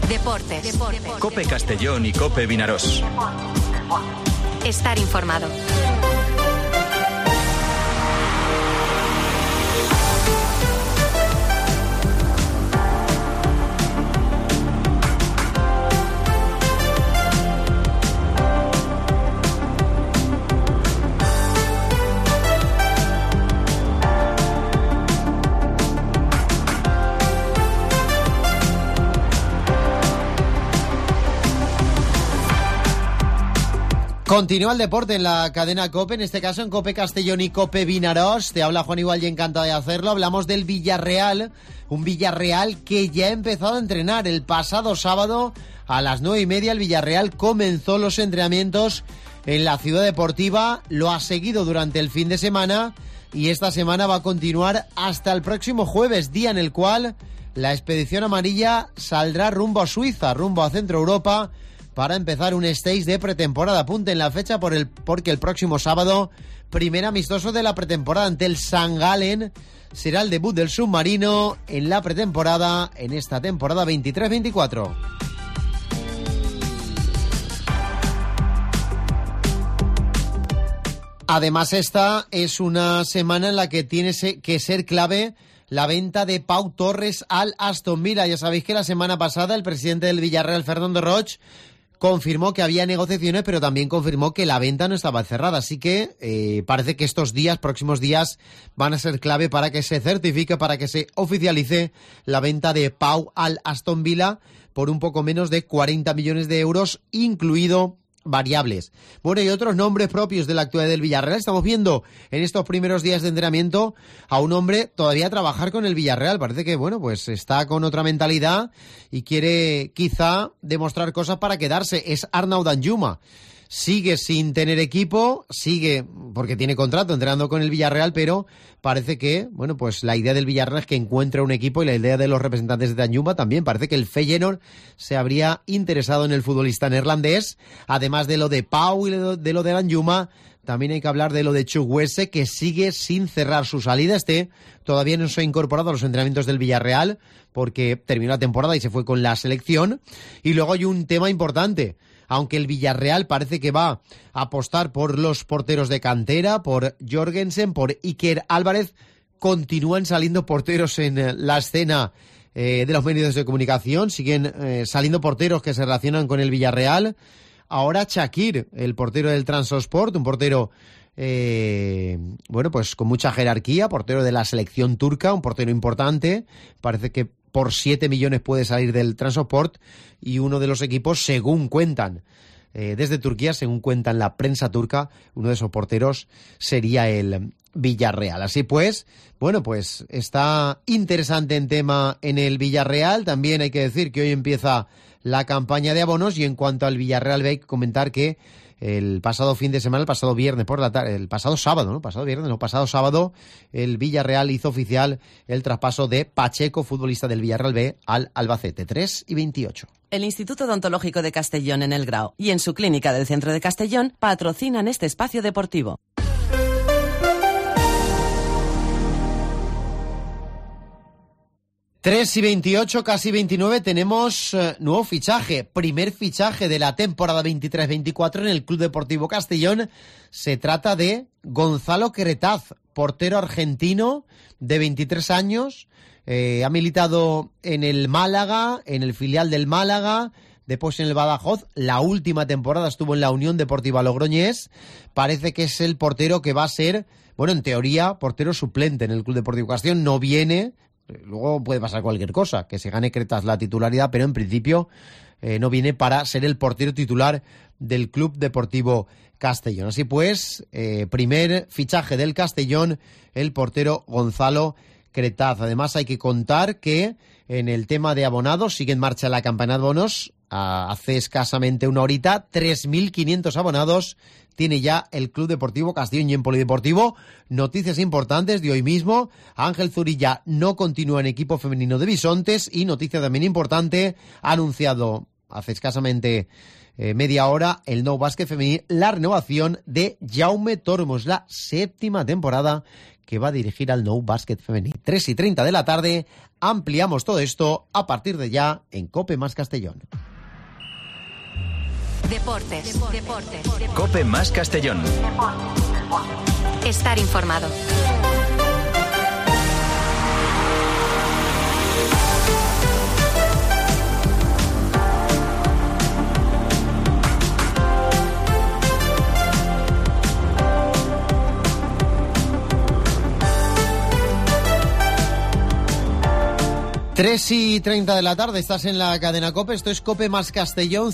Deportes. COPE Castellón y COPE Vinarós. Estar informado. Continúa el deporte en la cadena COPE, en este caso en COPE Castellón y COPE Vinarós. Te habla Juan Igual y encantado de hacerlo. Hablamos del Villarreal, un Villarreal que ya ha empezado a entrenar. El pasado sábado a las 9:30 el Villarreal comenzó los entrenamientos en la ciudad deportiva. Lo ha seguido durante el fin de semana y esta semana va a continuar hasta el próximo jueves, día en el cual la expedición amarilla saldrá rumbo a Suiza, rumbo a Centro Europa, para empezar un stage de pretemporada. Apunten la fecha porque el próximo sábado, primer amistoso de la pretemporada ante el St. Gallen, será el debut del submarino en la pretemporada en esta temporada 23-24. Además, esta es una semana en la que tiene que ser clave la venta de Pau Torres al Aston Villa. Ya sabéis que la semana pasada el presidente del Villarreal, Fernando Roig, confirmó que había negociaciones, pero también confirmó que la venta no estaba cerrada. Así que parece que estos próximos días, van a ser clave para que se certifique, para que se oficialice la venta de Pau al Aston Villa por un poco menos de 40 millones de euros, incluido variables. Bueno, y otros nombres propios de la actualidad del Villarreal. Estamos viendo en estos primeros días de entrenamiento a un hombre todavía trabajar con el Villarreal. Parece que, bueno, pues está con otra mentalidad y quiere quizá demostrar cosas para quedarse. Es Arnaud Danjuma. Sigue sin tener equipo, sigue porque tiene contrato entrenando con el Villarreal, pero parece que, bueno, pues la idea del Villarreal es que encuentre un equipo y la idea de los representantes de Danjuma también. Parece que el Feyenoord se habría interesado en el futbolista neerlandés. Además de lo de Pau y de lo de Danjuma, también hay que hablar de lo de Chukwueze, que sigue sin cerrar su salida. Todavía no se ha incorporado a los entrenamientos del Villarreal porque terminó la temporada y se fue con la selección. Y luego hay un tema importante. Aunque el Villarreal parece que va a apostar por los porteros de cantera, por Jorgensen, por Iker Álvarez, continúan saliendo porteros en la escena de los medios de comunicación, siguen saliendo porteros que se relacionan con el Villarreal. Ahora Shakir, el portero del Trabzonspor, un portero bueno, pues con mucha jerarquía, portero de la selección turca, un portero importante. Parece que por 7 millones puede salir del Trabzonspor y uno de los equipos, según cuentan desde Turquía, según cuentan la prensa turca, uno de esos porteros sería el Villarreal. Así pues, bueno, pues está interesante el tema en el Villarreal. También hay que decir que hoy empieza la campaña de abonos y en cuanto al Villarreal hay que comentar que el pasado fin de semana, el pasado viernes por la tarde, el pasado sábado, pasado sábado, el Villarreal hizo oficial el traspaso de Pacheco, futbolista del Villarreal B, al Albacete, 3:28. El Instituto Odontológico de Castellón en El Grao y en su clínica del centro de Castellón patrocinan este espacio deportivo. Tres y 28, casi 29, tenemos nuevo fichaje, primer fichaje de la temporada 23-24 en el Club Deportivo Castellón. Se trata de Gonzalo Cretaz, portero argentino de 23 años, ha militado en el Málaga, en el filial del Málaga, después en el Badajoz. La última temporada estuvo en la Unión Deportiva Logroñés. Parece que es el portero que va a ser, bueno, en teoría, portero suplente en el Club Deportivo Castellón. No viene. Luego puede pasar cualquier cosa, que se gane Cretaz la titularidad, pero en principio no viene para ser el portero titular del Club Deportivo Castellón. Así pues, primer fichaje del Castellón, el portero Gonzalo Cretaz. Además hay que contar que en el tema de abonados sigue en marcha la campaña de abonos. Hace escasamente una horita, 3.500 abonados tiene ya el Club Deportivo Castellón. Y en polideportivo, noticias importantes de hoy mismo. Ángel Zurilla no continúa en equipo femenino de Bisontes y noticia también importante, ha anunciado hace escasamente media hora el Nou Básquet femenil la renovación de Jaume Tormos, la 7ª temporada que va a dirigir al Nou Básquet Femení. 3:30 de la tarde, ampliamos todo esto a partir de ya en COPE más Castellón. Deportes. COPE más Castellón. Estar informado. Tres y 30 de la tarde, estás en la cadena COPE, esto es COPE más Castellón,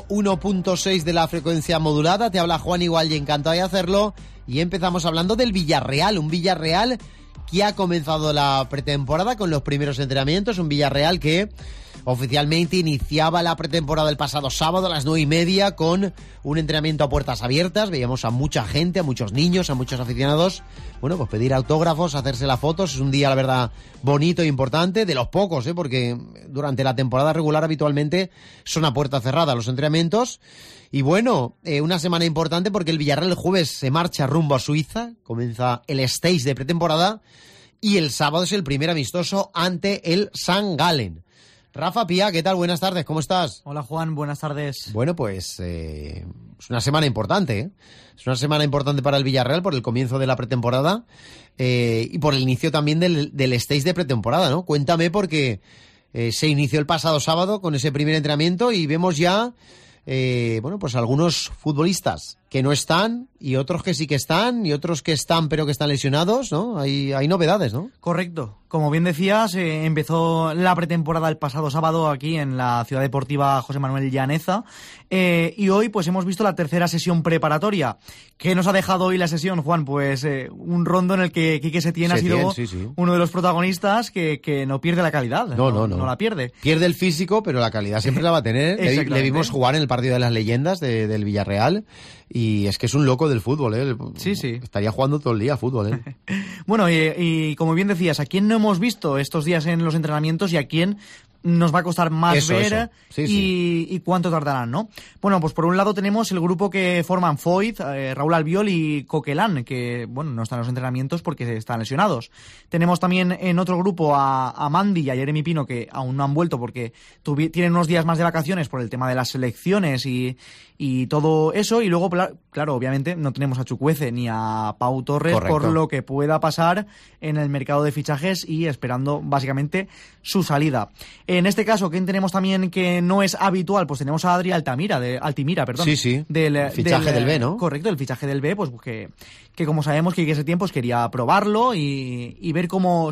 101.6 de la frecuencia modulada, te habla Juan Igual y encantado de hacerlo, y empezamos hablando del Villarreal, un Villarreal que ha comenzado la pretemporada con los primeros entrenamientos, un Villarreal que oficialmente iniciaba la pretemporada el pasado sábado a las 9:30 con un entrenamiento a puertas abiertas. Veíamos a mucha gente, a muchos niños, a muchos aficionados, bueno, pues pedir autógrafos, hacerse las fotos. Es un día, la verdad, bonito e importante, de los pocos, porque durante la temporada regular habitualmente son a puerta cerrada los entrenamientos. Y bueno, una semana importante porque el Villarreal el jueves se marcha rumbo a Suiza, comienza el stage de pretemporada y el sábado es el primer amistoso ante el St. Gallen. Rafa Pía, ¿qué tal? Buenas tardes, ¿cómo estás? Hola Juan, buenas tardes. Bueno, pues es una semana importante, ¿eh? Es una semana importante para el Villarreal por el comienzo de la pretemporada y por el inicio también del stage de pretemporada, ¿no? Cuéntame, porque se inició el pasado sábado con ese primer entrenamiento y vemos ya, bueno, pues algunos futbolistas que no están y otros que sí que están y otros que están pero que están lesionados, ¿no? Hay novedades, ¿no? Correcto. Como bien decías, empezó la pretemporada el pasado sábado aquí en la Ciudad Deportiva José Manuel Llaneza y hoy pues hemos visto la tercera sesión preparatoria. ¿Qué nos ha dejado hoy la sesión, Juan? Pues un rondo en el que Quique Setién ha sido uno de los protagonistas que no pierde la calidad. No la pierde. Pierde el físico, pero la calidad siempre la va a tener. Le vimos jugar en el partido de las leyendas del Villarreal. Y es que es un loco del fútbol, ¿eh? Sí. Estaría jugando todo el día fútbol, ¿eh? Bueno, y como bien decías, ¿a quién no hemos visto estos días en los entrenamientos y a quién nos va a costar más ver? Sí. Y cuánto tardarán, ¿no? Bueno, pues por un lado tenemos el grupo que forman Foyt, Raúl Albiol y Coquelán, que, bueno, no están en los entrenamientos porque están lesionados. Tenemos también en otro grupo a Mandy y a Jeremy Pino, que aún no han vuelto porque tienen unos días más de vacaciones por el tema de las selecciones y todo eso. Y luego, claro, obviamente no tenemos a Chukwueze ni a Pau Torres. Correcto. Por lo que pueda pasar en el mercado de fichajes y esperando básicamente su salida. En este caso, ¿quién tenemos también que no es habitual? Pues tenemos a Adri Altimira, Sí. Del fichaje del B, ¿no? Correcto, el fichaje del B, pues que como sabemos que ese tiempo quería probarlo y ver cómo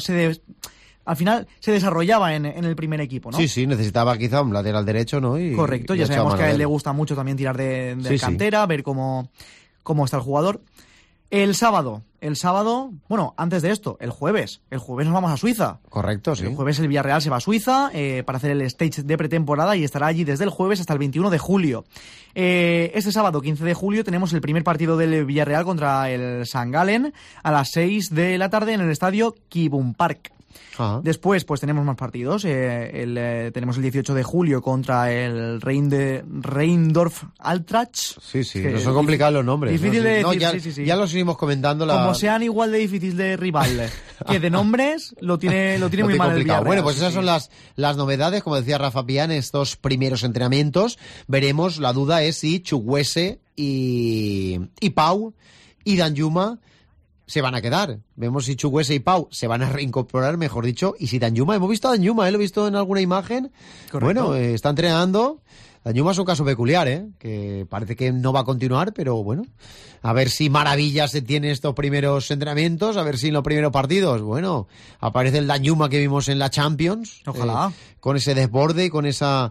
al final se desarrollaba en el primer equipo, ¿no? Sí, necesitaba quizá un lateral derecho, ¿no? Correcto, ya sabemos que a él le gusta mucho también tirar de cantera, ver cómo está el jugador. El sábado, bueno, antes de esto, el jueves nos vamos a Suiza. Correcto, sí. El jueves el Villarreal se va a Suiza para hacer el stage de pretemporada y estará allí desde el jueves hasta el 21 de julio. Este sábado, 15 de julio, tenemos el primer partido del Villarreal contra el St. Gallen a las 6 de la tarde en el estadio Kibun Park. Ajá. Después, pues tenemos más partidos. Tenemos el 18 de julio contra el Reindorf Altrach. Sí, no son complicados los nombres. Difícil de decir, sí. Ya los seguimos comentando. Como sean igual de difícil de rival que de nombres, lo tiene muy mal el Villarreal. Bueno, pues esas son las novedades, como decía Rafa Pián, estos primeros entrenamientos. Veremos, la duda es si Chukwueze y Pau y Danjuma se van a quedar. Vemos si Chukwueze y Pau se van a reincorporar, mejor dicho, y si Danjuma, hemos visto a Danjuma, lo he visto en alguna imagen. Correcto. Bueno, está entrenando. Danjuma es un caso peculiar, que parece que no va a continuar, pero bueno, a ver si maravillas se tiene estos primeros entrenamientos, a ver si en los primeros partidos, bueno, aparece el Danjuma que vimos en la Champions. Ojalá. Con ese desborde y con esa,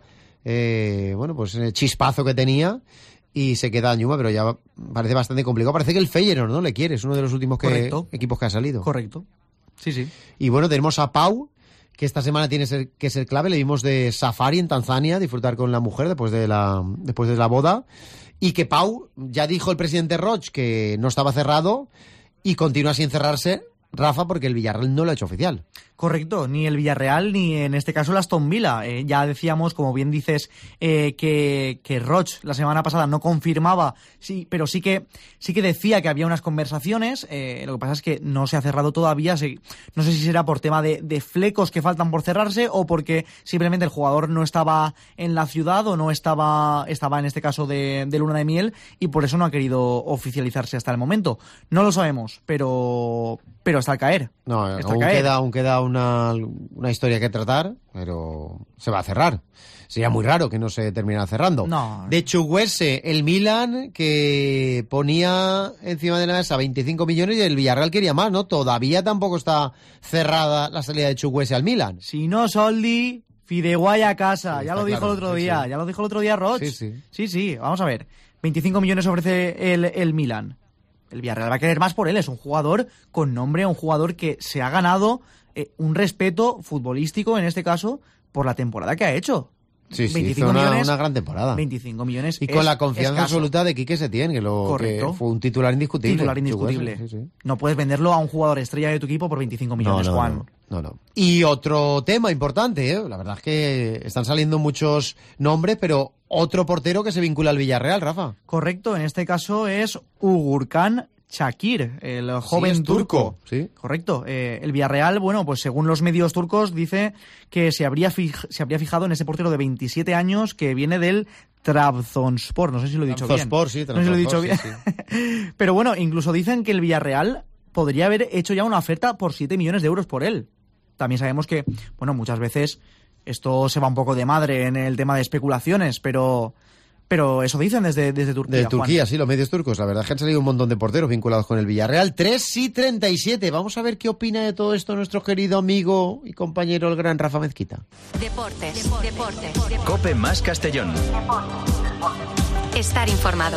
pues ese chispazo que tenía. Y se queda Danjuma, pero ya parece bastante complicado. Parece que el Feyenoord no le quiere, es uno de los últimos equipos que ha salido. Correcto. Sí. Y bueno, tenemos a Pau, que esta semana tiene que ser clave. Le vimos de safari en Tanzania, disfrutar con la mujer después de la boda. Y que Pau, ya dijo el presidente Roig que no estaba cerrado y continúa sin cerrarse Rafa, porque el Villarreal no lo ha hecho oficial. Correcto, ni el Villarreal ni en este caso el Aston Villa. Ya decíamos, como bien dices, que Roig la semana pasada no confirmaba, sí, pero sí que decía que había unas conversaciones. Lo que pasa es que no se ha cerrado todavía. No sé si será por tema de flecos que faltan por cerrarse o porque simplemente el jugador no estaba en la ciudad o no estaba en este caso de luna de miel y por eso no ha querido oficializarse hasta el momento. No lo sabemos, pero está al caer. No, aún queda una historia que tratar, pero se va a cerrar. Sería muy raro que no se terminara cerrando. No. De Chukwueze, el Milan, que ponía encima de la mesa 25 millones y el Villarreal quería más, ¿no? Todavía tampoco está cerrada la salida de Chukwueze al Milan. Si no, Soldi, Fideuay a casa. Sí, ya lo dijo claro, el otro día. sí. Ya lo dijo el otro día Roig. Sí. Vamos a ver. 25 millones ofrece el Milan. El Villarreal va a querer más por él. Es un jugador con nombre, un jugador que se ha ganado un respeto futbolístico, en este caso, por la temporada que ha hecho. Sí, 25 hizo millones, una gran temporada. 25 millones. Y con la confianza escaso. absoluta de Quique Setién, que fue un titular indiscutible. Titular indiscutible. Sí. No puedes venderlo a un jugador estrella de tu equipo por 25 millones, Juan. No. Y otro tema importante, la verdad es que están saliendo muchos nombres, pero otro portero que se vincula al Villarreal, Rafa. Correcto, en este caso es Ugurkan Çakır, el joven es turco. Sí. Correcto. El Villarreal, bueno, pues según los medios turcos, dice que se habría fijado en ese portero de 27 años que viene del Trabzonspor. No sé si lo he dicho bien. No sé si lo he dicho bien. Sí. Pero bueno, incluso dicen que el Villarreal podría haber hecho ya una oferta por 7 millones de euros por él. También sabemos que, bueno, muchas veces esto se va un poco de madre en el tema de especulaciones, pero eso dicen desde Turquía. De Turquía, Juan. Sí, los medios turcos. La verdad es que han salido un montón de porteros vinculados con el Villarreal. 3:37. Vamos a ver qué opina de todo esto nuestro querido amigo y compañero, el gran Rafa Mezquita. Deportes. Cope más Castellón. Estar informado.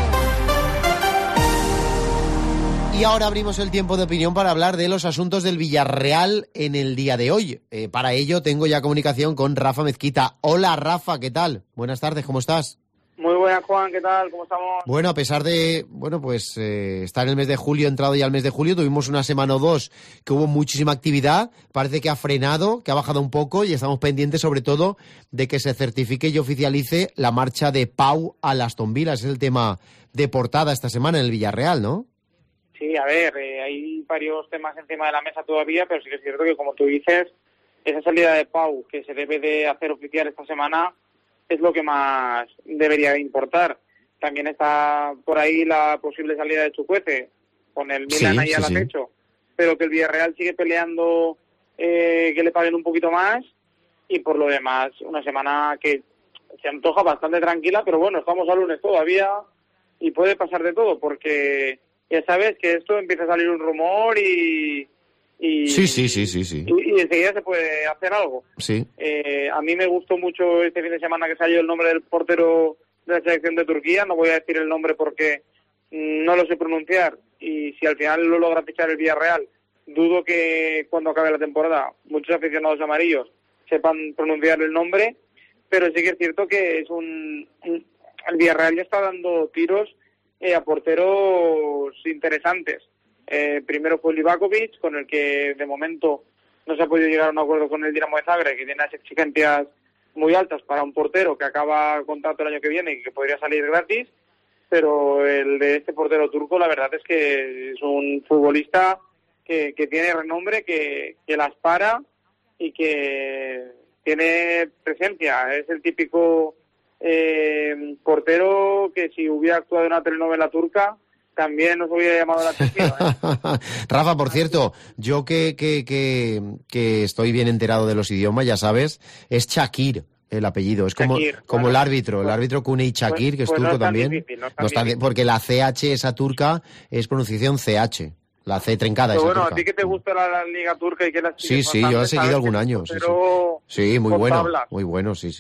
Y ahora abrimos el tiempo de opinión para hablar de los asuntos del Villarreal en el día de hoy. Para ello tengo ya comunicación con Rafa Mezquita. Hola Rafa, ¿qué tal? Buenas tardes, ¿cómo estás? Muy buenas, Juan, ¿qué tal? ¿Cómo estamos? Bueno, a pesar de, estar en el mes de julio, entrado ya el mes de julio, tuvimos una semana o dos que hubo muchísima actividad, parece que ha frenado, que ha bajado un poco y estamos pendientes sobre todo de que se certifique y oficialice la marcha de Pau al Aston Villa. Ese es el tema de portada esta semana en el Villarreal, ¿no? Sí, a ver, hay varios temas encima de la mesa todavía, pero sí que es cierto que, como tú dices, esa salida de Pau que se debe de hacer oficial esta semana es lo que más debería de importar. También está por ahí la posible salida de Chukwueze, con el Milan ahí al acecho, pero que el Villarreal sigue peleando que le paguen un poquito más, y por lo demás, una semana que se antoja bastante tranquila, pero bueno, estamos a lunes todavía y puede pasar de todo, porque ya sabes que esto empieza a salir un rumor y Sí. Y enseguida se puede hacer algo. Sí. A mí me gustó mucho este fin de semana que salió el nombre del portero de la selección de Turquía. No voy a decir el nombre porque no lo sé pronunciar, y si al final lo logra fichar el Villarreal, dudo que cuando acabe la temporada muchos aficionados amarillos sepan pronunciar el nombre, pero sí que es cierto que es el Villarreal ya está dando tiros a porteros interesantes. Primero fue Livakovic, con el que de momento no se ha podido llegar a un acuerdo con el Dinamo de Zagreb, que tiene unas exigencias muy altas para un portero que acaba contrato el año que viene y que podría salir gratis, pero el de este portero turco, la verdad es que es un futbolista que tiene renombre, que las para y que tiene presencia. Es el típico portero que si hubiera actuado en una telenovela turca también nos hubiera llamado la atención, Rafa, por cierto, yo que estoy bien enterado de los idiomas, ya sabes, es Çakır el apellido, es como el árbitro Cuney Çakır, que es turco también. Difícil, no es tan difícil. Porque la CH esa turca es pronunciación CH, la C trencada. Pero esa bueno, turca. a ti que te gusta la liga turca y que la Sí, yo he seguido algún año. Sí, muy bueno, tablas. muy bueno, sí.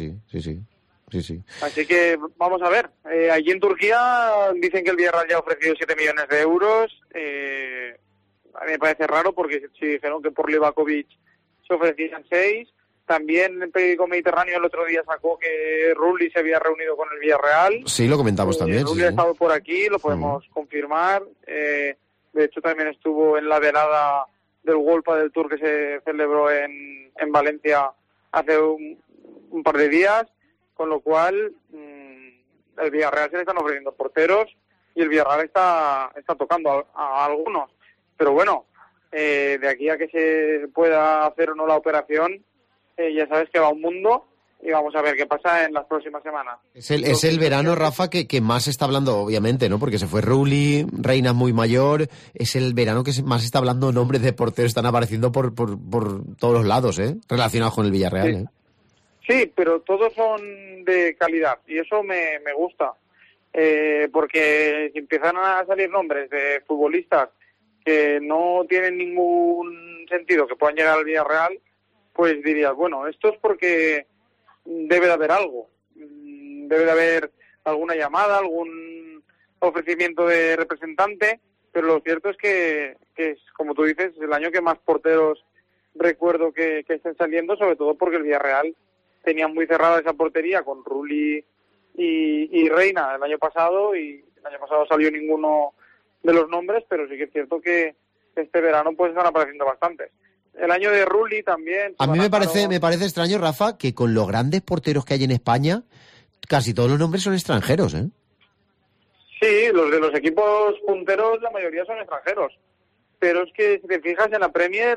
Así que vamos a ver. Allí en Turquía dicen que el Villarreal ya ha ofrecido 7 millones de euros. A mí me parece raro porque si dijeron que por Livakovic se ofrecían 6. También el periódico Mediterráneo el otro día sacó que Rulli se había reunido con el Villarreal. Sí, lo comentamos también. Rulli ha estado por aquí, lo podemos confirmar. De hecho, también estuvo en la velada del World Padel Tour que se celebró en Valencia hace un par de días, con lo cual el Villarreal se le están ofreciendo porteros y el Villarreal está tocando a algunos. Pero bueno, de aquí a que se pueda hacer o no la operación, ya sabes que va un mundo y vamos a ver qué pasa en las próximas semanas. Es el verano, Rafa, que más se está hablando, obviamente, ¿no? Porque se fue Rulli, Reina es muy mayor, es el verano que más se está hablando, nombres de porteros están apareciendo por todos los lados, relacionados con el Villarreal, sí. Sí, pero todos son de calidad y eso me gusta, porque si empiezan a salir nombres de futbolistas que no tienen ningún sentido que puedan llegar al Villarreal, pues dirías, bueno, esto es porque debe de haber algo, debe de haber alguna llamada, algún ofrecimiento de representante, pero lo cierto es que es, como tú dices, el año que más porteros recuerdo que estén saliendo, sobre todo porque el Villarreal tenía muy cerrada esa portería con Rulli y Reina el año pasado, y el año pasado salió ninguno de los nombres, pero sí que es cierto que este verano pues están apareciendo bastantes. El año de Rulli también. A mí me parece extraño, Rafa, que con los grandes porteros que hay en España, casi todos los nombres son extranjeros, ¿eh? Sí, los de los equipos punteros, la mayoría son extranjeros. Pero es que si te fijas en la Premier,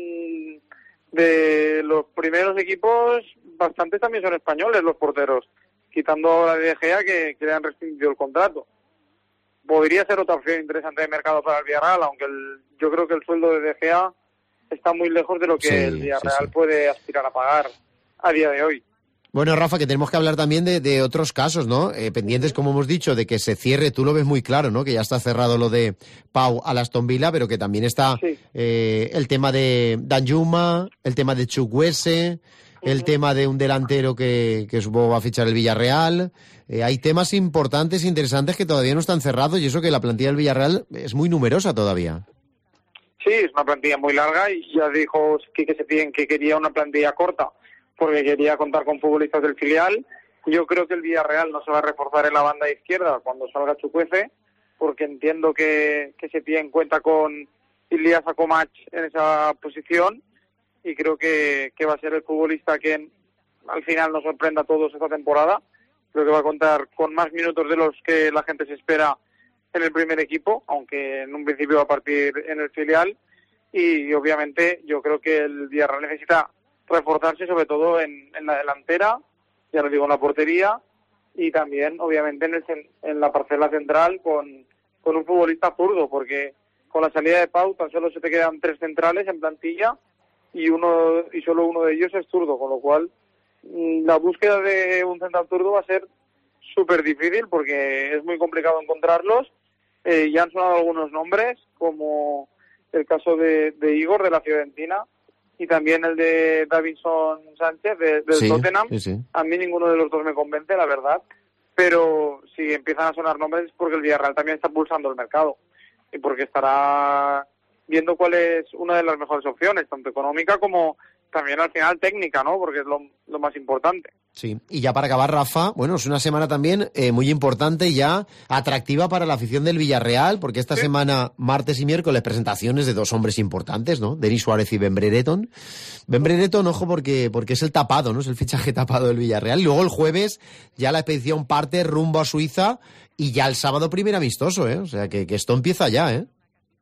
de los primeros equipos, bastantes también son españoles los porteros, quitando ahora de Gea que le han restringido el contrato. Podría ser otra opción interesante de mercado para el Villarreal, aunque yo creo que el sueldo de Gea está muy lejos de lo que el Villarreal puede aspirar a pagar a día de hoy. Bueno, Rafa, que tenemos que hablar también de otros casos, ¿no? Pendientes, como hemos dicho, de que se cierre, tú lo ves muy claro, ¿no? Que ya está cerrado lo de Pau al Aston Villa, pero que también está el tema de Danjuma, el tema de Chukwueze, el tema de un delantero que supongo va a fichar el Villarreal. Hay temas importantes, interesantes, que todavía no están cerrados, y eso que la plantilla del Villarreal es muy numerosa todavía. Sí, es una plantilla muy larga, y ya dijo Quique Setién que quería una plantilla corta porque quería contar con futbolistas del filial. Yo creo que el Villarreal no se va a reforzar en la banda izquierda cuando salga Chukwueze, porque entiendo que Setién cuenta con Ilyas Akomach en esa posición, y creo que va a ser el futbolista que al final nos sorprenda a todos esta temporada. Creo que va a contar con más minutos de los que la gente se espera en el primer equipo, aunque en un principio va a partir en el filial. Y obviamente yo creo que el Villarreal necesita reforzarse sobre todo en la delantera, ya lo digo, en la portería, y también obviamente en la parcela central con un futbolista zurdo, porque con la salida de Pau tan solo se te quedan 3 centrales en plantilla y solo uno de ellos es zurdo, con lo cual la búsqueda de un central zurdo va a ser súper difícil porque es muy complicado encontrarlos. Ya han sonado algunos nombres, como el caso de Igor, de la Fiorentina, y también el de Davinson Sánchez, del Tottenham. Sí. A mí ninguno de los dos me convence, la verdad, pero si empiezan a sonar nombres es porque el Villarreal también está pulsando el mercado y porque estará viendo cuál es una de las mejores opciones, tanto económica como también al final técnica, ¿no? Porque es lo más importante. Sí, y ya para acabar, Rafa, bueno, es una semana también muy importante y ya atractiva para la afición del Villarreal, porque esta semana, martes y miércoles, presentaciones de 2 hombres importantes, ¿no? Denis Suárez y Ben Brereton. Ben Brereton, ojo, porque es el tapado, ¿no? Es el fichaje tapado del Villarreal. Y luego el jueves ya la expedición parte rumbo a Suiza y ya el sábado primer amistoso, ¿eh? O sea, que esto empieza ya, ¿eh?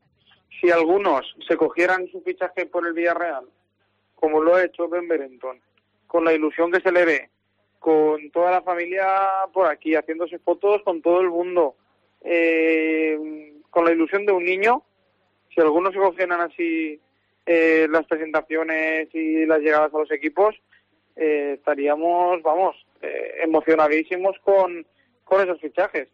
Si algunos se cogieran su fichaje por el Villarreal, como lo ha hecho Ben Brereton, con la ilusión que se le ve, con toda la familia por aquí, haciéndose fotos con todo el mundo, con la ilusión de un niño, si algunos se cogieran así las presentaciones y las llegadas a los equipos, estaríamos, emocionadísimos con esos fichajes.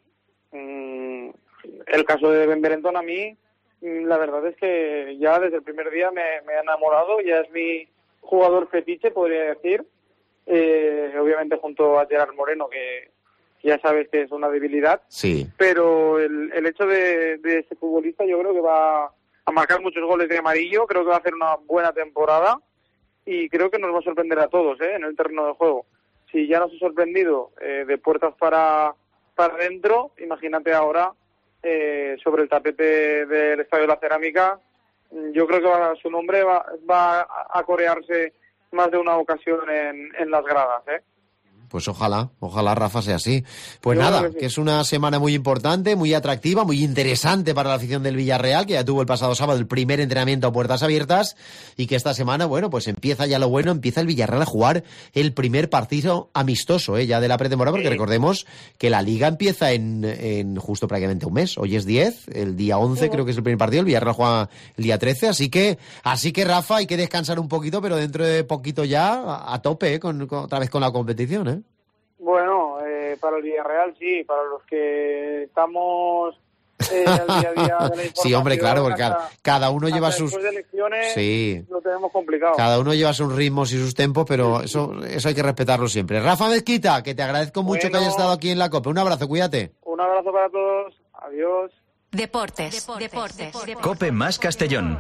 El caso de Ben Brereton, a mí, la verdad es que ya desde el primer día me ha enamorado, ya es mi jugador fetiche, podría decir. Obviamente junto a Gerard Moreno, que ya sabes que es una debilidad, sí, pero el hecho de este futbolista yo creo que va a marcar muchos goles de amarillo, creo que va a hacer una buena temporada y creo que nos va a sorprender a todos en el terreno de juego. Si ya nos ha sorprendido de puertas para adentro, imagínate ahora sobre el tapete del Estadio de la Cerámica yo creo que su nombre va a corearse más de una ocasión en las gradas, ¿eh? Pues ojalá, Rafa, sea así. Pues yo nada, que es una semana muy importante, muy atractiva, muy interesante para la afición del Villarreal, que ya tuvo el pasado sábado el primer entrenamiento a puertas abiertas, y que esta semana, bueno, pues empieza ya lo bueno, empieza el Villarreal a jugar el primer partido amistoso, ya de la pretemporada, porque recordemos que la Liga empieza en justo prácticamente un mes. Hoy es 10, el día 11 creo que es el primer partido, el Villarreal juega el día 13, así que Rafa, hay que descansar un poquito, pero dentro de poquito ya a tope, otra vez con la competición, ¿eh? Bueno, para el Villarreal sí, para los que estamos al día a día de la información. Sí, hombre, claro, porque cada uno lleva sus... Después de elecciones sí, lo tenemos complicado. Cada uno lleva sus ritmos y sus tempos, pero eso hay que respetarlo siempre. Rafa Mezquita, que te agradezco mucho que hayas estado aquí en la COPE. Un abrazo, cuídate. Un abrazo para todos, adiós. Deportes. COPE más Castellón.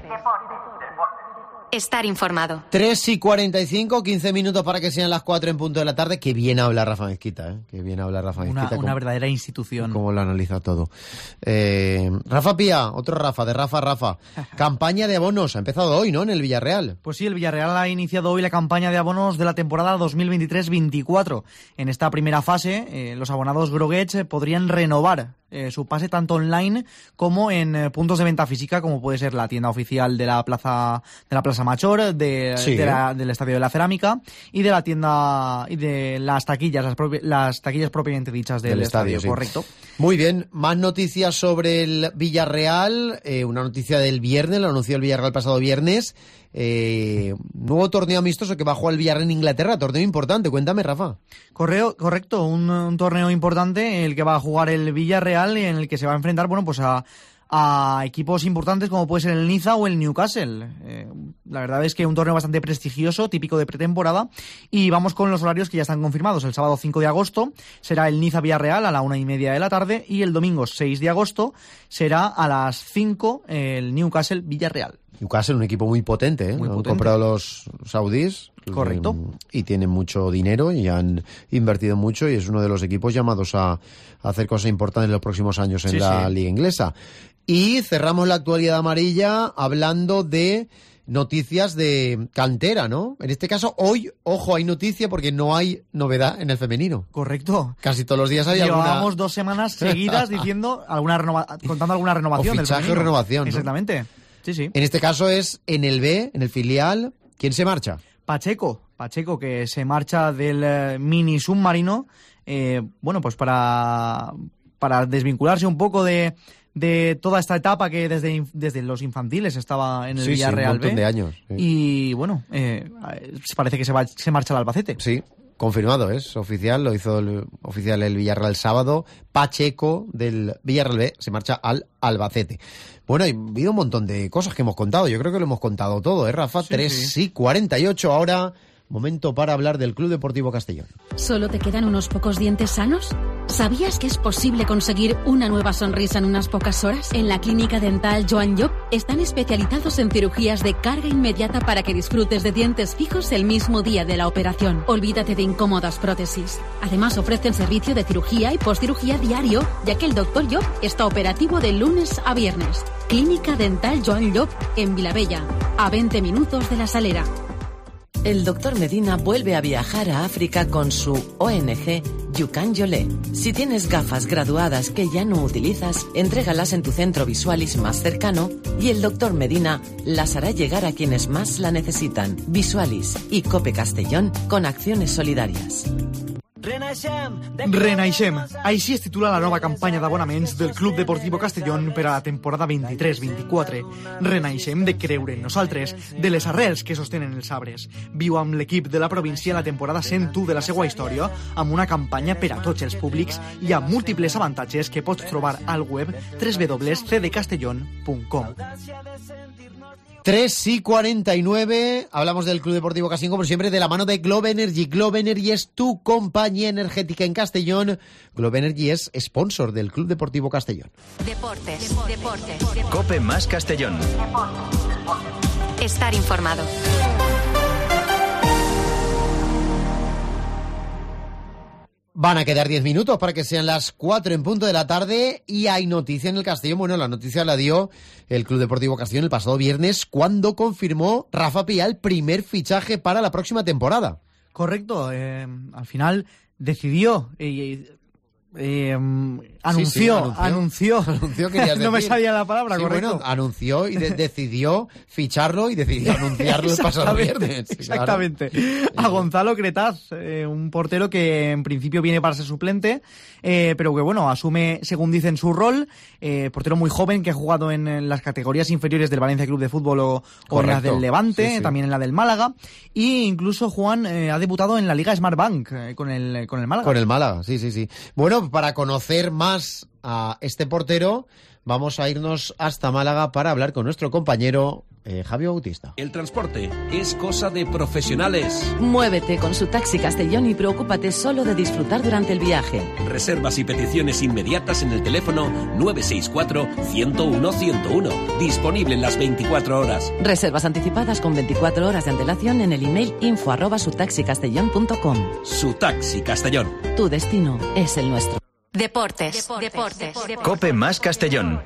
Estar informado. 3:45, 15 minutos para que sean las 4 en punto de la tarde. Qué bien habla Rafa Mezquita, ¿eh? Qué bien habla Rafa Mezquita. Una verdadera institución. Cómo lo analiza todo. Rafa Pía, otro Rafa, de Rafa. Campaña de abonos, ha empezado hoy, ¿no? En el Villarreal. Pues sí, el Villarreal ha iniciado hoy la campaña de abonos de la temporada 2023-24. En esta primera fase, los abonados groguets podrían renovar su pase tanto online como en puntos de venta física, como puede ser la tienda oficial de la Plaza Major, del Estadio de la Cerámica, y de la tienda y de las taquillas propiamente dichas del estadio, sí. Correcto. Muy bien, más noticias sobre el Villarreal, una noticia del viernes, lo anunció el Villarreal el pasado viernes, nuevo torneo amistoso que va a jugar el Villarreal en Inglaterra, torneo importante, cuéntame, Rafa. Correcto, un torneo importante el que va a jugar el Villarreal, en el que se va a enfrentar, bueno, pues a equipos importantes como puede ser el Niza o el Newcastle. La verdad es que un torneo bastante prestigioso, típico de pretemporada, y vamos con los horarios que ya están confirmados. El sábado 5 de agosto será el Niza Villarreal a la 1:30 de la tarde, y el domingo 6 de agosto será a las 5 el Newcastle Villarreal. Newcastle, un equipo muy potente, ¿eh? Han comprado los saudíes. Correcto. Y tienen mucho dinero y han invertido mucho, y es uno de los equipos llamados a hacer cosas importantes en los próximos años en la liga inglesa. Y cerramos la actualidad amarilla hablando de noticias de cantera, ¿no? En este caso, hoy, ojo, hay noticia porque no hay novedad en el femenino. Correcto. Casi todos los días hay Llevábamos 2 semanas seguidas diciendo contando alguna renovación del femenino. O renovación, ¿no? Exactamente. Sí. En este caso es en el B, en el filial. ¿Quién se marcha? Pacheco, que se marcha del mini submarino, bueno, pues para desvincularse un poco de toda esta etapa que desde los infantiles estaba en el Villarreal, un montón de años. Sí. Y bueno, parece que se marcha al Albacete. Sí, confirmado, es oficial, lo hizo oficial el Villarreal el sábado. Pacheco del Villarreal B se marcha al Albacete. Bueno, ha habido un montón de cosas que hemos contado. Yo creo que lo hemos contado todo, ¿eh, Rafa? Sí, 3:48 ahora. Momento para hablar del Club Deportivo Castellón. ¿Solo te quedan unos pocos dientes sanos? ¿Sabías que es posible conseguir una nueva sonrisa en unas pocas horas? En la clínica dental Joan Llop están especializados en cirugías de carga inmediata para que disfrutes de dientes fijos el mismo día de la operación. Olvídate de incómodas prótesis. Además ofrecen servicio de cirugía y postcirugía diario, ya que el Dr. Llop está operativo de lunes a viernes. Clínica dental Joan Llop en Vilabella, a 20 minutos de La Salera. El doctor Medina vuelve a viajar a África con su ONG Yukan Yolé. Si tienes gafas graduadas que ya no utilizas, entrégalas en tu centro Visualis más cercano y el doctor Medina las hará llegar a quienes más la necesitan. Visualis y COPE Castellón con acciones solidarias. Renaixem. Així es titula la nova campanya d'abonaments del Club Deportivo Castellón per a la temporada 23-24. Renaixem de creure en nosaltres, de les arrels que sostenen els arbres. Viu amb l'equip de la província la temporada 101 de la seva història, amb una campanya per a tots els públics i amb múltiples avantatges que pots trobar al web www.cdcastellon.com. 3:49, hablamos del Club Deportivo Castellón, como siempre, de la mano de Globe Energy. Globe Energy es tu compañía energética en Castellón. Globe Energy es sponsor del Club Deportivo Castellón. Deportes. COPE más Castellón. Estar informado. Van a quedar 10 minutos para que sean las 4 en punto de la tarde y hay noticia en el Castellón. Bueno, la noticia la dio el Club Deportivo Castellón el pasado viernes cuando confirmó Rafa Pia el primer fichaje para la próxima temporada. Correcto, al final decidió... anunció, querías no me decir. salía la palabra, sí, correcto. Bueno, anunció y decidió ficharlo y decidió anunciarlo el pasado viernes. Exactamente. Claro. A Gonzalo Cretaz, un portero que en principio viene para ser suplente, pero que bueno, asume, según dicen, su rol. Portero muy joven que ha jugado en las categorías inferiores del Valencia Club de Fútbol o en las del Levante, también en la del Málaga. Y incluso Juan ha debutado en la Liga Smartbank con el Málaga. Con el Málaga, sí. Bueno, para conocer más a este portero, vamos a irnos hasta Málaga para hablar con nuestro compañero Javi Bautista. El transporte es cosa de profesionales. Muévete con su Taxi Castellón y preocúpate solo de disfrutar durante el viaje. Reservas y peticiones inmediatas en el teléfono 964-101-101. Disponible en las 24 horas. Reservas anticipadas con 24 horas de antelación en el email info@sutaxicastellón.com. Su Taxi Castellón. Tu destino es el nuestro. Deportes. Cope más Castellón.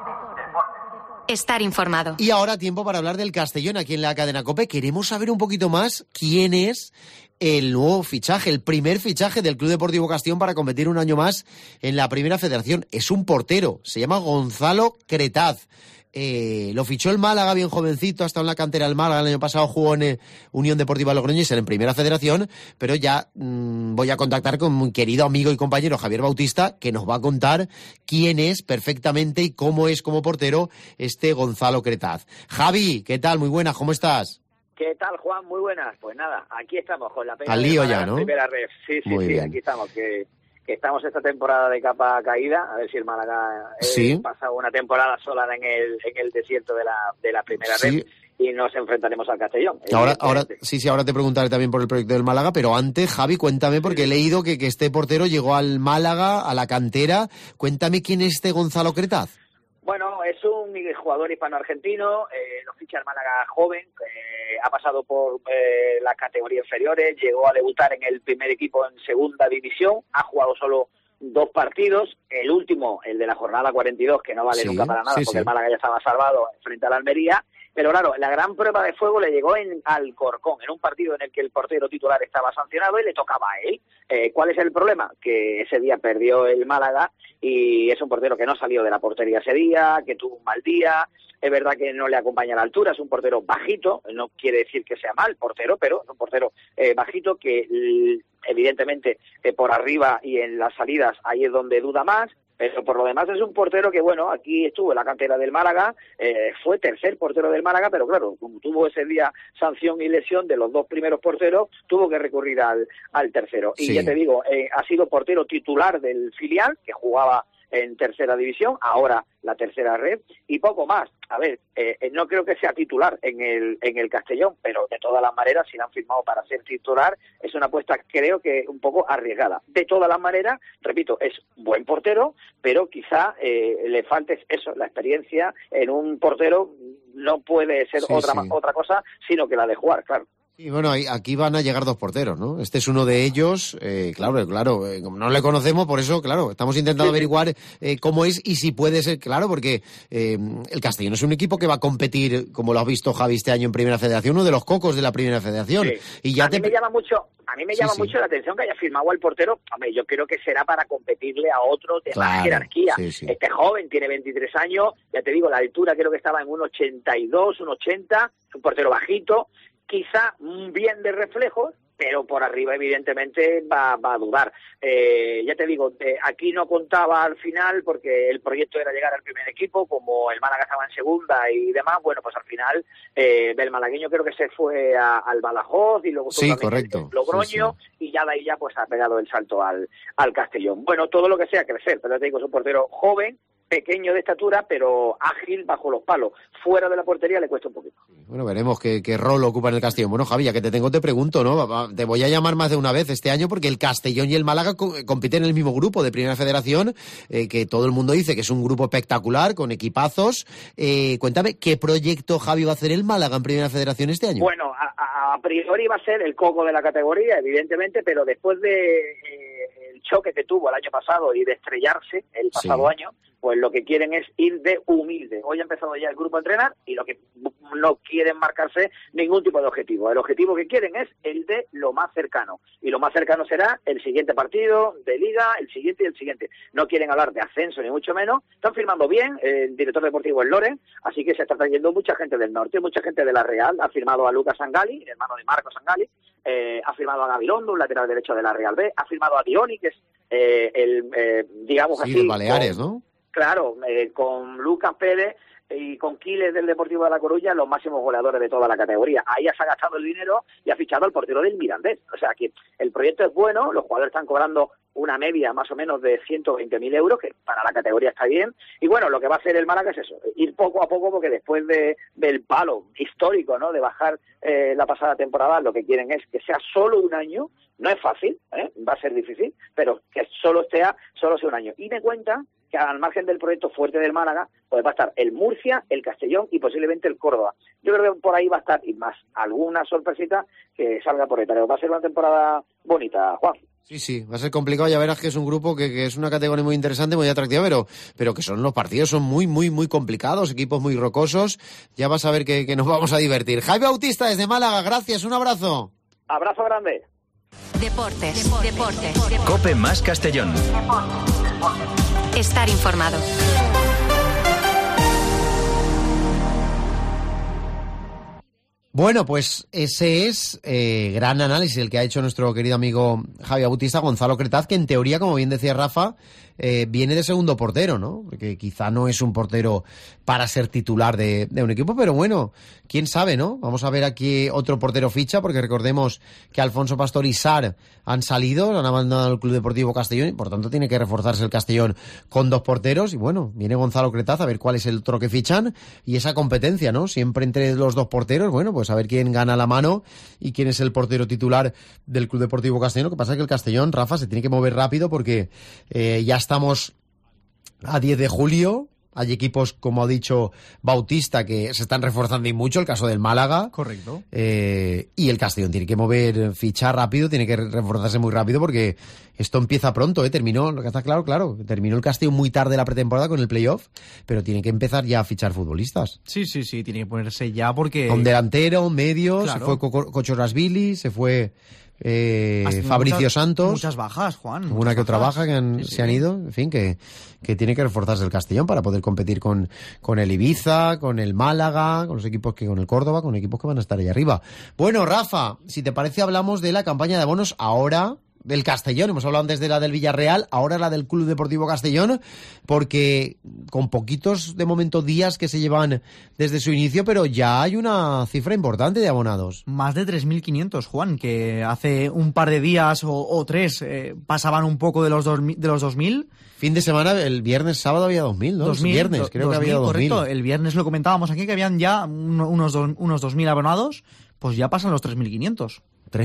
Estar informado. Y ahora tiempo para hablar del Castellón aquí en la cadena COPE. Queremos saber un poquito más quién es el nuevo fichaje, el primer fichaje del Club Deportivo Castellón para competir un año más en la Primera Federación. Es un portero, se llama Gonzalo Cretaz. Lo fichó el Málaga bien jovencito, ha estado en la cantera del Málaga, el año pasado jugó en Unión Deportiva Logroño y en Primera Federación, pero ya voy a contactar con mi querido amigo y compañero Javier Bautista, que nos va a contar quién es perfectamente y cómo es como portero este Gonzalo Cretaz. Javi, ¿qué tal? Muy buenas, ¿cómo estás? ¿Qué tal, Juan? Muy buenas. Pues nada, aquí estamos con la al lío ya, ¿no? Primera ref. Sí, bien. Aquí estamos, que estamos esta temporada de capa caída, a ver si el Málaga pasa una temporada sola en el desierto de la primera red y nos enfrentaremos al Castellón. Ahora te preguntaré también por el proyecto del Málaga, pero antes, Javi, cuéntame, porque he leído que este portero llegó al Málaga, a la cantera. Cuéntame quién es este Gonzalo Cretaz. Bueno, es un jugador hispano-argentino, lo ficha el Málaga joven, ha pasado por las categorías inferiores, llegó a debutar en el primer equipo en segunda división, ha jugado solo 2 partidos, el último, el de la jornada 42, que no vale nunca para nada porque el Málaga ya estaba salvado frente a la Almería, pero claro, la gran prueba de fuego le llegó en Alcorcón, en un partido en el que el portero titular estaba sancionado y le tocaba a él. ¿Cuál es el problema? Que ese día perdió el Málaga y es un portero que no salió de la portería ese día, que tuvo un mal día. Es verdad que no le acompaña la altura, es un portero bajito, no quiere decir que sea mal portero, pero es un portero bajito que evidentemente por arriba y en las salidas ahí es donde duda más. Pero por lo demás es un portero que, bueno, aquí estuvo en la cantera del Málaga, fue tercer portero del Málaga, pero claro, como tuvo ese día sanción y lesión de los 2 primeros porteros, tuvo que recurrir al tercero. Y ya te digo, ha sido portero titular del filial, que jugaba en tercera división, ahora la tercera red, y poco más. A ver, no creo que sea titular en el Castellón, pero de todas las maneras, si lo han firmado para ser titular, es una apuesta, creo que un poco arriesgada. De todas las maneras, repito, es buen portero, pero quizá le falte eso, la experiencia en un portero no puede ser otra cosa, sino que la de jugar, claro. Y bueno, aquí van a llegar 2 porteros, ¿no? Este es uno de ellos, claro, como no le conocemos, por eso, claro, estamos intentando averiguar cómo es y si puede ser, claro, porque el Castellón es un equipo que va a competir, como lo has visto, Javi, este año en Primera Federación, uno de los cocos de la Primera Federación. Sí. Y ya a mí me llama mucho la atención que haya firmado al portero. Hombre, yo creo que será para competirle a otros de más jerarquía. Este joven tiene 23 años, ya te digo, la altura creo que estaba en 1,82, 1,80, es un portero bajito, quizá bien de reflejos, pero por arriba evidentemente va a dudar. Ya te digo, aquí no contaba al final porque el proyecto era llegar al primer equipo, como el Málaga estaba en segunda y demás, bueno, pues al final el malagueño creo que se fue al Badajoz y luego Logroño y ya de ahí ya pues ha pegado el salto al Castellón. Bueno, todo lo que sea crecer, pero ya te digo, es un portero joven, pequeño de estatura, pero ágil bajo los palos. Fuera de la portería le cuesta un poquito. Bueno, veremos qué rol ocupa en el Castellón. Bueno, Javi, ya que te pregunto, ¿no? Te voy a llamar más de una vez este año porque el Castellón y el Málaga compiten en el mismo grupo de Primera Federación, que todo el mundo dice que es un grupo espectacular, con equipazos. Cuéntame, ¿qué proyecto, Javi, va a hacer el Málaga en Primera Federación este año? Bueno, a priori va a ser el coco de la categoría, evidentemente, pero después de... el choque que tuvo el año pasado y de estrellarse el pasado año, pues lo que quieren es ir de humilde. Hoy ha empezado ya el grupo a entrenar y lo que no quieren marcarse ningún tipo de objetivo. El objetivo que quieren es el de lo más cercano. Y lo más cercano será el siguiente partido de Liga, el siguiente y el siguiente. No quieren hablar de ascenso ni mucho menos. Están firmando bien, el director deportivo es Loren, así que se está trayendo mucha gente del norte, mucha gente de la Real. Ha firmado a Lucas Sangali, hermano de Marcos Sangali. Ha firmado a Gabilondo, un lateral derecho de la Real B. Ha firmado a Dioni, que es digamos así, de Baleares, ¿no? Claro, con Lucas Pérez y con Quiles del Deportivo de La Coruña, los máximos goleadores de toda la categoría. Ahí ya se ha gastado el dinero y ha fichado al portero del Mirandés. O sea que el proyecto es bueno, los jugadores están cobrando una media más o menos de 120.000 euros, que para la categoría está bien. Y bueno, lo que va a hacer el Málaga es eso, ir poco a poco, porque después del palo histórico, ¿no?, de bajar la pasada temporada, lo que quieren es que sea solo un año. No es fácil, va a ser difícil, pero que solo sea un año. Y me cuentan que al margen del proyecto fuerte del Málaga, pues va a estar el Murcia, el Castellón y posiblemente el Córdoba. Yo creo que por ahí va a estar, y más alguna sorpresita que salga por ahí. Pero va a ser una temporada bonita, Juan. Sí, va a ser complicado. Ya verás que es un grupo que es una categoría muy interesante, muy atractiva, pero que los partidos son muy, muy, muy complicados, equipos muy rocosos. Ya vas a ver que nos vamos a divertir. Jaime Bautista desde Málaga, gracias, un abrazo. Abrazo grande. Deportes. COPE más Castellón. Estar informado. Bueno, pues ese es gran análisis el que ha hecho nuestro querido amigo Javi Bautista, Gonzalo Cretaz, que en teoría, como bien decía Rafa, viene de segundo portero, ¿no? Que quizá no es un portero para ser titular de un equipo, pero bueno, quién sabe, ¿no? Vamos a ver aquí otro portero ficha, porque recordemos que Alfonso Pastor y Sar han salido, han abandonado el Club Deportivo Castellón, y por tanto tiene que reforzarse el Castellón con dos porteros, y bueno, viene Gonzalo Cretaz a ver cuál es el otro que fichan, y esa competencia, ¿no? Siempre entre los dos porteros, bueno, pues a ver quién gana la mano y quién es el portero titular del Club Deportivo Castellón. Lo que pasa es que el Castellón, Rafa, se tiene que mover rápido porque ya estamos a 10 de julio. Hay equipos, como ha dicho Bautista, que se están reforzando y mucho, el caso del Málaga. Correcto. Y el Castellón tiene que fichar rápido, tiene que reforzarse muy rápido porque esto empieza pronto, terminó, lo que está claro, terminó el Castellón muy tarde la pretemporada con el playoff, pero tiene que empezar ya a fichar futbolistas. Sí, tiene que ponerse ya porque... Con delantero, medio, claro. Se fue Cochorasvili, se fue... Fabricio Santos, muchas bajas, Juan, una que otra baja que se han ido, en fin, que tiene que reforzarse el Castellón para poder competir con el Ibiza, con el Málaga, con los equipos con el Córdoba, con equipos que van a estar ahí arriba. Bueno, Rafa, si te parece hablamos de la campaña de abonos ahora del Castellón. Hemos hablado antes de la del Villarreal, ahora la del Club Deportivo Castellón, porque con poquitos de momento días que se llevan desde su inicio, pero ya hay una cifra importante de abonados. Más de 3.500, Juan, que hace un par de días o tres pasaban un poco de los 2.000. Fin de semana, el viernes, sábado había 2.000, ¿no? 2.000, viernes, creo 2000, que había 2.000. Correcto, el viernes lo comentábamos aquí, que habían ya unos 2.000 abonados, pues ya pasan los 3.500.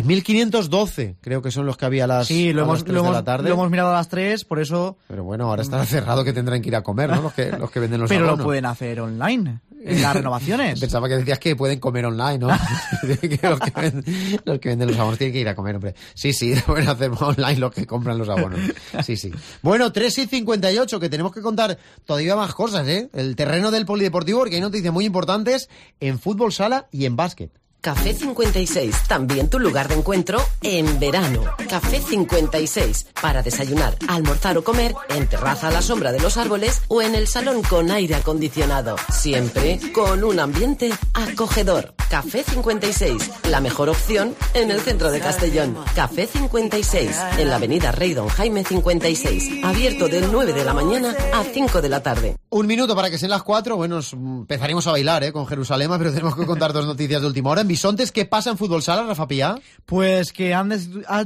3.512, creo que son los que había a las 3 de la tarde. Lo hemos mirado a las 3, por eso... Pero bueno, ahora estará cerrado, que tendrán que ir a comer, ¿no? Los que venden los Pero abonos. Lo pueden hacer online, en las renovaciones. Pensaba que decías que pueden comer online, ¿no? Que los que venden los abonos tienen que ir a comer, hombre. Sí, pueden hacer online los que compran los abonos. Sí. Bueno, 3:58, que tenemos que contar todavía más cosas, ¿eh? El terreno del polideportivo, porque hay noticias muy importantes en fútbol sala y en básquet. Café 56, también tu lugar de encuentro en verano. Café 56, para desayunar, almorzar o comer en terraza a la sombra de los árboles o en el salón con aire acondicionado. Siempre con un ambiente acogedor. Café 56, la mejor opción en el centro de Castellón. Café 56, en la avenida Rey Don Jaime 56, abierto de 9 de la mañana a 5 de la tarde. Un minuto para que sean las 4, bueno, empezaremos a bailar con Jerusalema, pero tenemos que contar dos noticias de última hora. En Bisontes, ¿qué pasa en fútbol sala, Rafa Pillá? Pues que han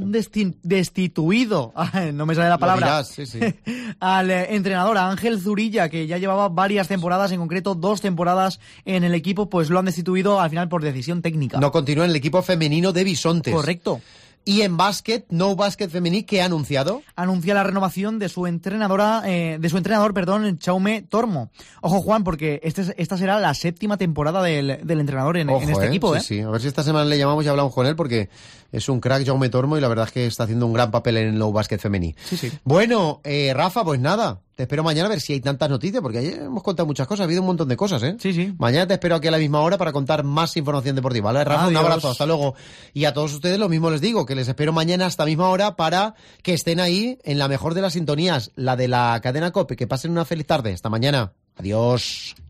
destituido, no me sale la palabra, sí. al entrenador Ángel Zurilla, que ya llevaba varias temporadas, en concreto 2 temporadas en el equipo, pues lo han destituido al final por decisión técnica. No continúa en el equipo femenino de Bisontes. Correcto. Y en básquet, No Básquet femení, ¿qué ha anunciado? Anuncia la renovación de su entrenador, Jaume Tormo. Ojo, Juan, porque esta será la 7ª temporada del entrenador en este equipo. Sí. A ver si esta semana le llamamos y hablamos con él, porque es un crack Jaume Tormo y la verdad es que está haciendo un gran papel en el No Básquet femení. Sí. Bueno, Rafa, pues nada, te espero mañana a ver si hay tantas noticias, porque ayer hemos contado muchas cosas, ha habido un montón de cosas, ¿eh? Sí. Mañana te espero aquí a la misma hora para contar más información deportiva. ¿Vale, Rafa? Adiós. Un abrazo, hasta luego. Y a todos ustedes lo mismo les digo, que les espero mañana a esta misma hora para que estén ahí en la mejor de las sintonías, la de la cadena COPE. Que pasen una feliz tarde. Hasta mañana. Adiós.